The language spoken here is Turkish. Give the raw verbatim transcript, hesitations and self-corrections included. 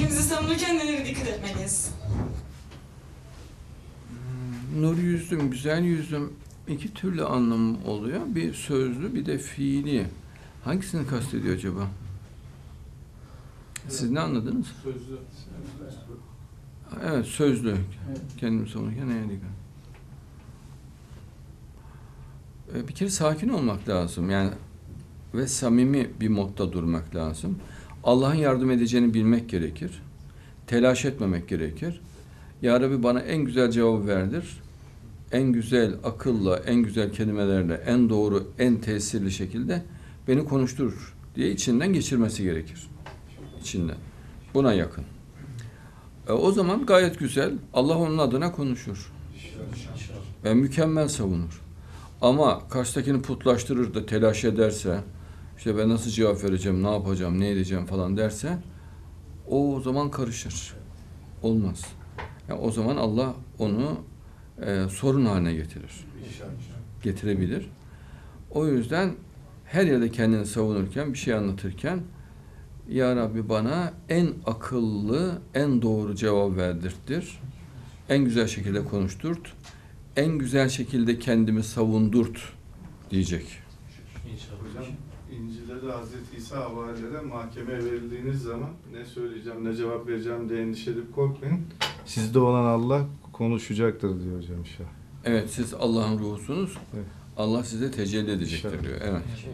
kendimizi savunurken nelere dikkat etmeliyiz? Nur yüzdüm, güzel yüzdüm. İki türlü anlamı oluyor. Bir sözlü, bir de fiili. Hangisini kastediyor acaba? Siz ne anladınız? Sözlü. Evet, sözlü. Kendimi savunurken neye dikkat? Bir kere sakin olmak lazım. Yani ve samimi bir modda durmak lazım. Allah'ın yardım edeceğini bilmek gerekir. Telaş etmemek gerekir. Ya Rabbi bana en güzel cevabı verdir. En güzel akılla, en güzel kelimelerle, en doğru, en tesirli şekilde beni konuşturur diye içinden geçirmesi gerekir. İçinden. Buna yakın. E, o zaman gayet güzel. Allah onun adına konuşur. Ve mükemmel savunur. Ama karşıdakini putlaştırır da telaş ederse, işte ben nasıl cevap vereceğim, ne yapacağım, ne edeceğim falan derse, o, o zaman karışır. Olmaz. Yani o zaman Allah onu e, sorun haline getirir. Getirebilir. O yüzden her yerde kendini savunurken, bir şey anlatırken, Ya Rabbi bana en akıllı, en doğru cevap verdirtir. En güzel şekilde konuşturt. En güzel şekilde kendimi savundurt diyecek. Hocam İncil'de de Hazreti İsa havalilere mahkemeye verildiğiniz zaman ne söyleyeceğim, ne cevap vereceğim diye endişe edip korkmayın. Sizde olan Allah konuşacaktır diyor hocam inşallah. Evet, siz Allah'ın ruhusunuz. Evet. Allah size tecelli edecektir İnşallah. diyor. Evet.